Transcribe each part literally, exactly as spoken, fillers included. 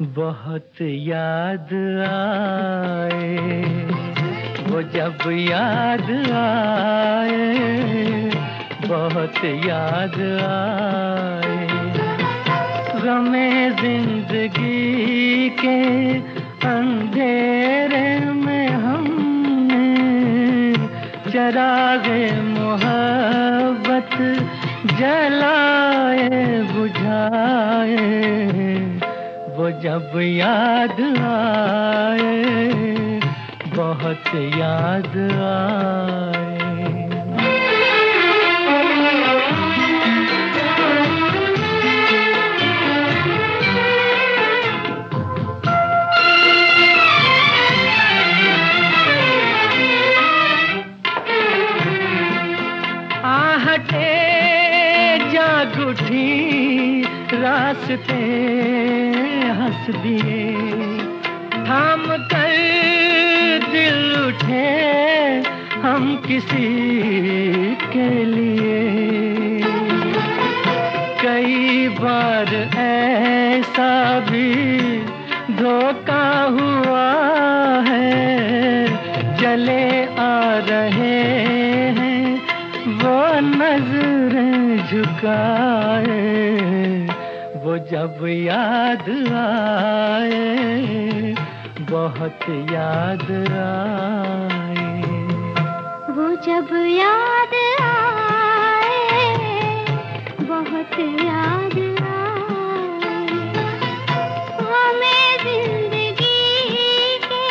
बहुत याद आए वो जब याद आए, बहुत याद आए। गमे जिंदगी के अंधेरे में हमने चरागे मोहब्बत जलाए बुझाए, वो जब याद आए, बहुत याद आए। आहटे जाग उठी रास्ते हंस दिए, थाम कर दिल उठे हम किसी के लिए। कई बार ऐसा भी धोखा हुआ है, चले आ रहे हैं वो नजरें झुकाए, वो जब याद आए, बहुत याद आए। वो जब याद आए, बहुत याद आए। हमें जिंदगी के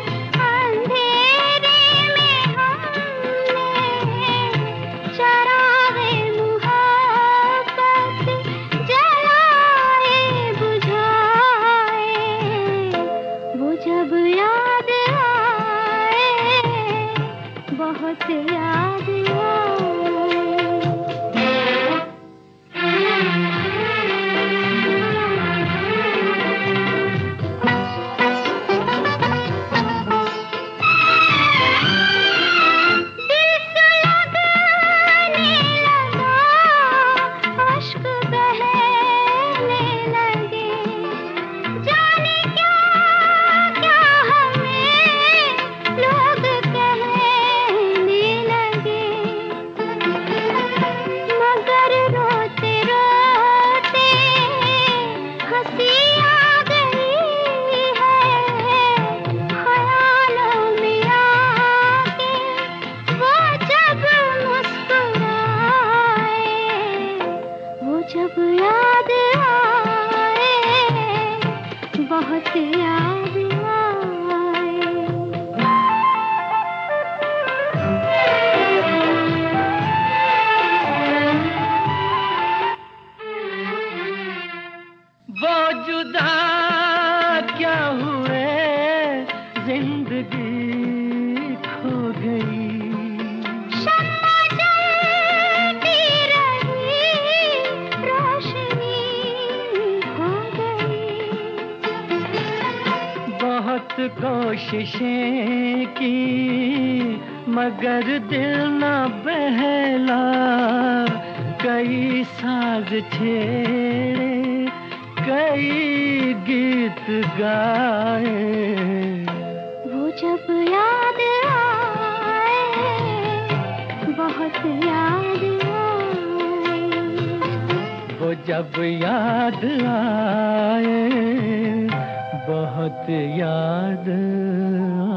अंधेरे में हमने चरागे मुहब्बत जलाए बुझाए, वो जब याद आए, बहुत याद आए। जब याद आए, बहुत याद आए। वो जुदा क्या हुए, जिंदगी खो गई। बहुत कोशिशें की मगर दिल न बहला, कई साज छेड़े कई गीत गाए, वो जब याद आए, बहुत याद आए। वो जब याद आए, बहुत याद